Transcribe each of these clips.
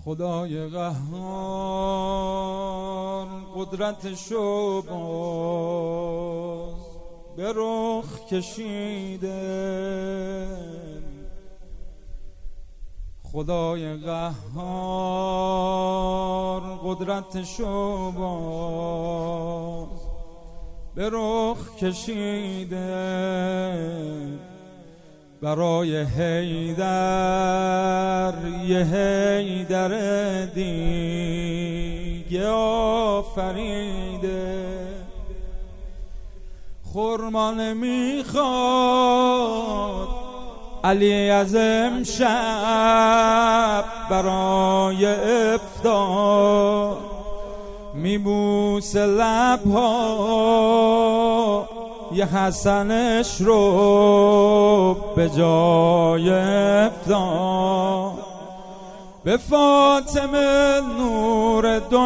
خدای قهار قدرتشو باز به رخ کشیده. خدای قهار قدرتشو باز به رخ کشیده. برای حیدر یه حیدر دیگه آفریده. خرما نمیخواد علی از امشب برای افطار، میبوسه لبها یه حسنش رو به جای افطار. به فاطمه نور دو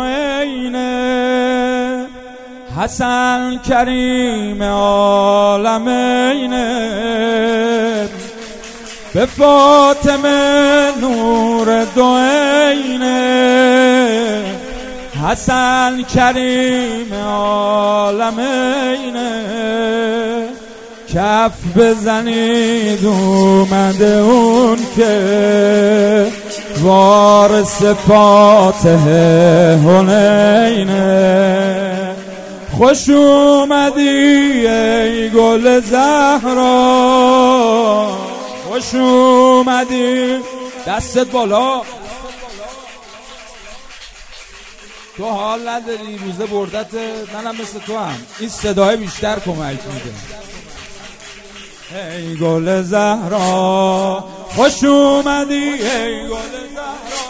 عینه، حسن کریم عالمینه. به فاطمه نور دو عینه، حسن کریم عالمینه. کف بزنید اومده اون که وارث فاتح حنینه. خوش اومدی ای گل زهرا، خوش اومدی. دستت بالا. تو حال نداری روزه بردت، منم مثل تو هم این صدای بیشتر کمک میده. ای گل زهرا خوش اومدی ای گل زهرا.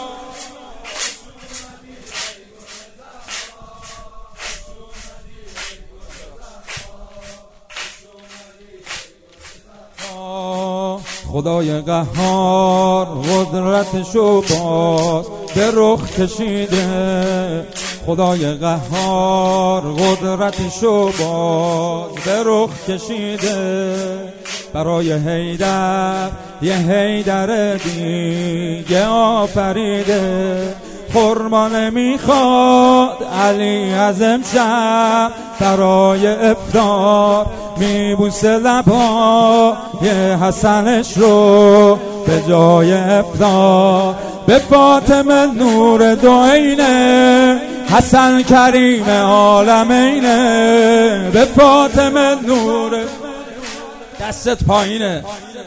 خدای قهار قدرتشو باز به رخ کشیده. خدای قهار قدرتشو باز به رخ کشیده. برای حیدر یه حیدر دیگه آفریده. خرما نمیخواد علی از امشب برای افطار، میبوسه لبها یه حسنش رو به جای افطار. به فاطمه نور دو عینه، حسن کریم عالمینه. به فاطمه نور، دستت پایینه.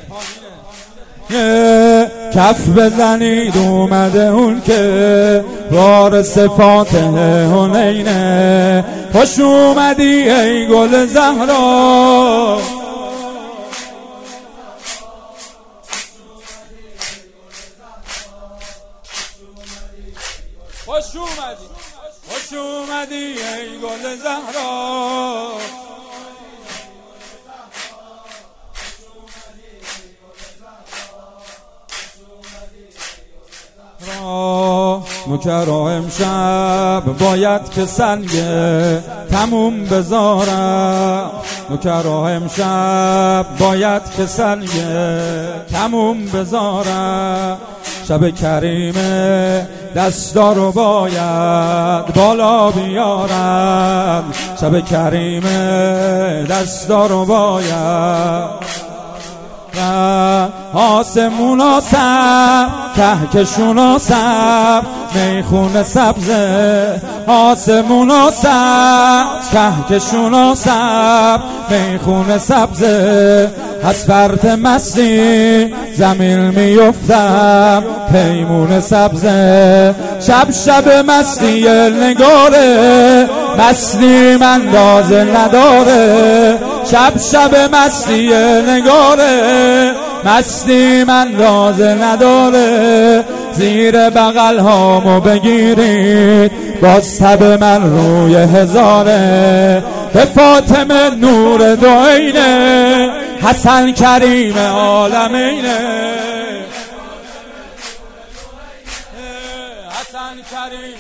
کف بزنید اومده اون که وارث فاتح حنینه. خوش اومدی ای گل زهرا، خوش اومدی، خوش اومدی ای گل زهرا. نوکرا امشب باید که سنگ تموم بذارم. نوکرا امشب باید که سنگ تموم بذارم. شب کریمه دستارو باید بالا بیارم. شب کریمه دستارو باید آسمونا سب کهکشونا سب میخونه سبزه. آسمونا سب کهکشونا سب میخونه سبزه. از فرط مستی زمین میفتم پیمون سبزه. شب شب مستی نگاره، مستی اندازه نداره. شب شب مستی نگاره، مستی اندازه نداره. زیر بغل هامو بگیرید باز تب من روی هزاره. به فاطمه نور دو عینه، حسن کریم عالمینه. حسن کریم.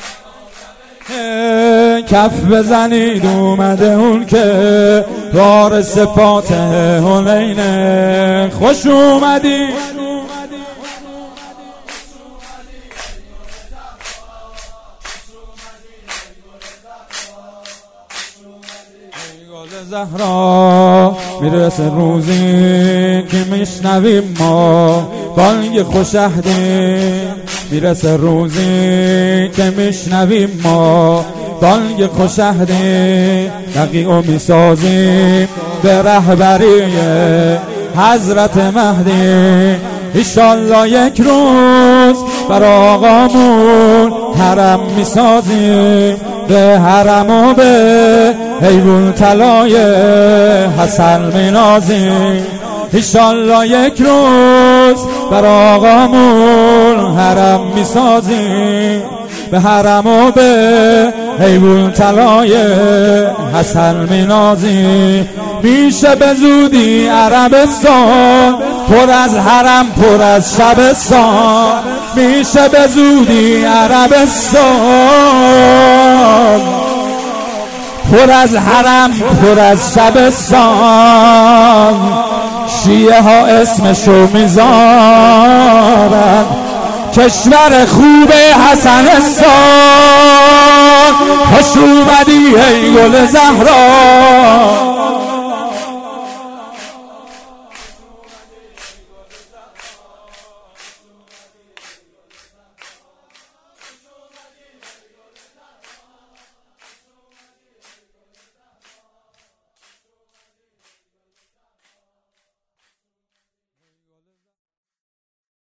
کف بزنید اومده اون که وارث فاتح حنینه. خوش اومدی زهرا میرسه روزی که میشنویم ما بانگ خوشهدی، میرسه روزی که میشنویم ما بانگ خوشهدی، دقیق و میسازیم به رهبری حضرت مهدی. ایشالله یک روز بر آقامون حرم میسازیم، به حرم و به حیوان طلای حسن مینازیم. ایشالله یک روز بر آقامون حرم میسازیم، به حرم و به حیوان طلای حسن مینازیم. میشه به زودی عربستان پر از حرم پر از شبستان، میشه به زودی عربستان پر از حرم پر از شبستان. شیعه ها اسمشو میذارن کشور خوب حسنستان. خوش اومدی ای گل زهرا،